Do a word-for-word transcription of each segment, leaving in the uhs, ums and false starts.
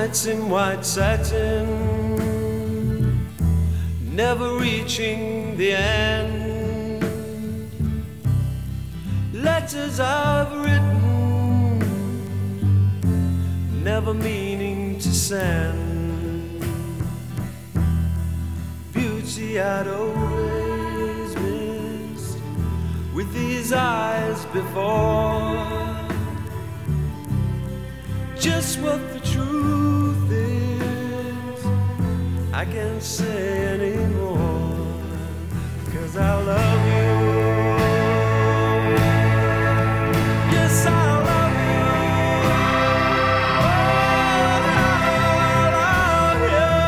nights in white satin, never reaching the end. Letters I've written, never meaning to send. Beauty I'd always missed with these eyes before. Just what the truth is, I can't say anymore, 'cause I love you. Yes, I love you. Oh, I love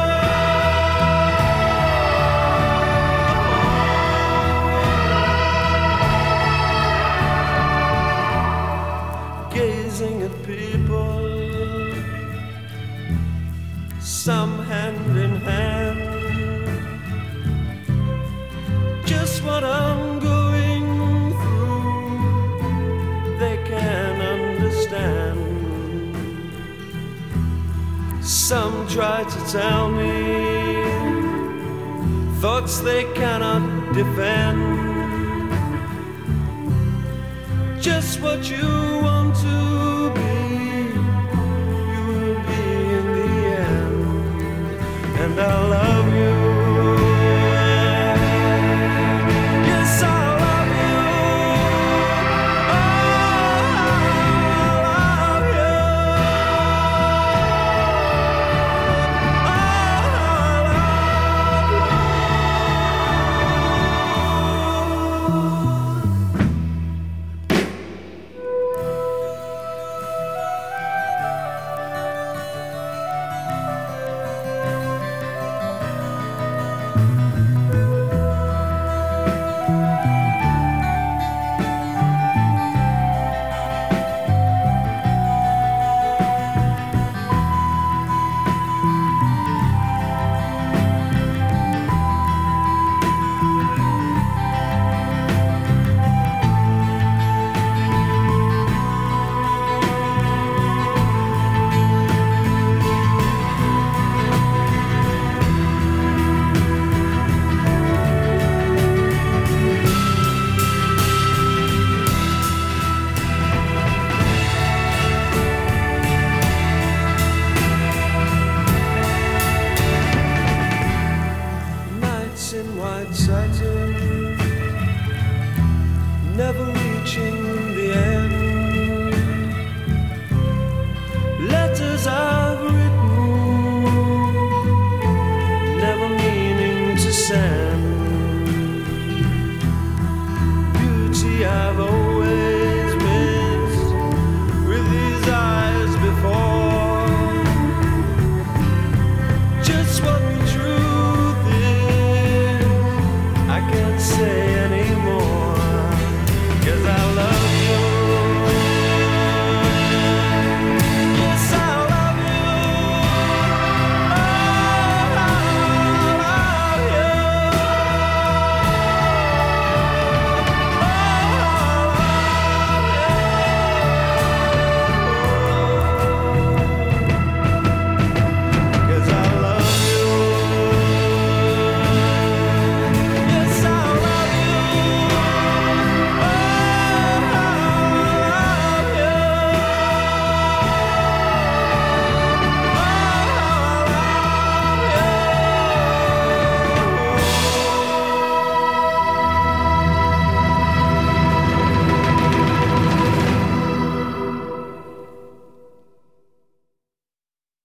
you. Gazing at people, some hand in hand, just what I'm going through, they can understand. Some try to tell me thoughts they cannot defend. Just what you want to be, you will be in the end. And I love you.